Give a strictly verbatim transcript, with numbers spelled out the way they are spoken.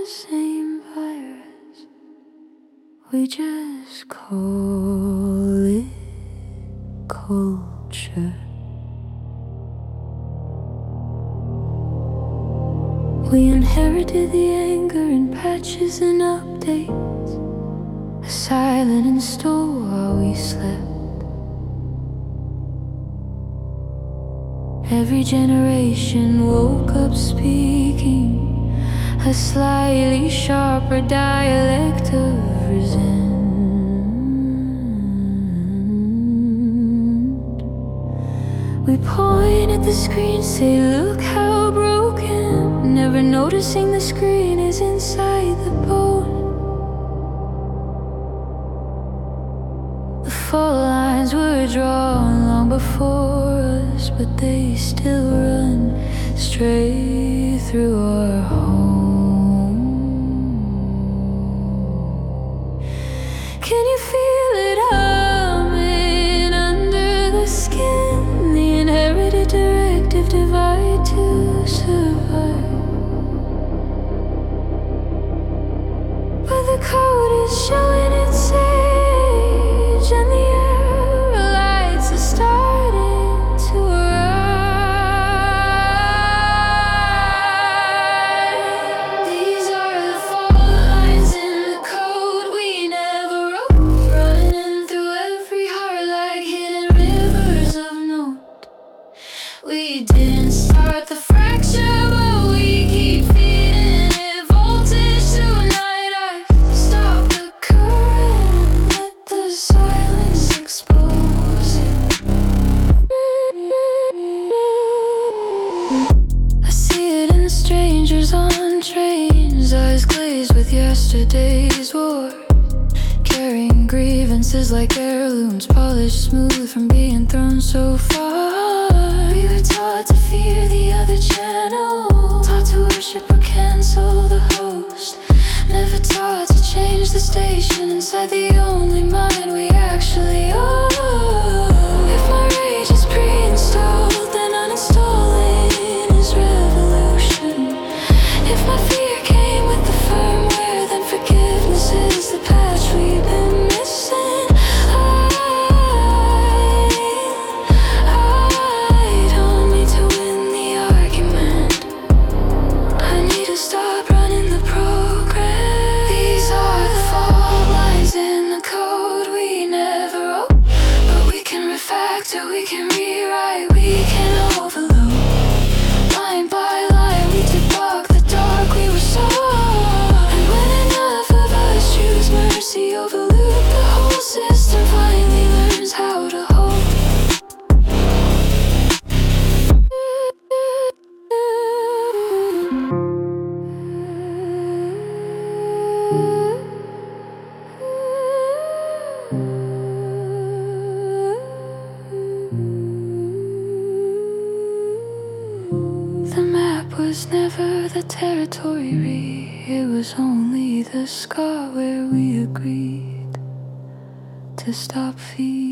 the same virus. We just call it culture. We inherited the anger in patches and updates, silent and still while we slept. Every generation woke up speaking a slightly sharper dialect of resentment. We point at the screen, say, look how broken, never noticing the screen is inside the bone. The fault lines were drawn long before us, but they still run straight through our home. Can you feel it humming under the skin? The inherited directive divide to survive. But the code is showing its age, and the arrow lights are starting to arrive. These are the fault lines in the code we never wrote, running through every heart like hidden rivers of note. We didn't start the fracture, but we keep feeding it voltage tonight. I stop the current, let the silence expose it. I see it in strangers on trains, eyes glazed with yesterday's war, carrying grievances like heirlooms, polished smooth from being thrown so far. We were taught to fear the other channel, taught to worship or cancel the host, never taught to change the station inside the only mind we actually are. If my rage is pre-installed, then uninstalling is revolution. If my fear came with the firmware, then forgiveness is the patch we've been missing. I, I don't need to win the argument, I need to stop running the program. These are the fault lines in the code we never wrote, but we can refactor, we can rewrite, we can overload. Line by line we debug the dark we were sold. And when enough of us choose mercy over loop, the whole system finally learns how to hold. The map was never the territory, it was only the scar where we agreed to stop feeding.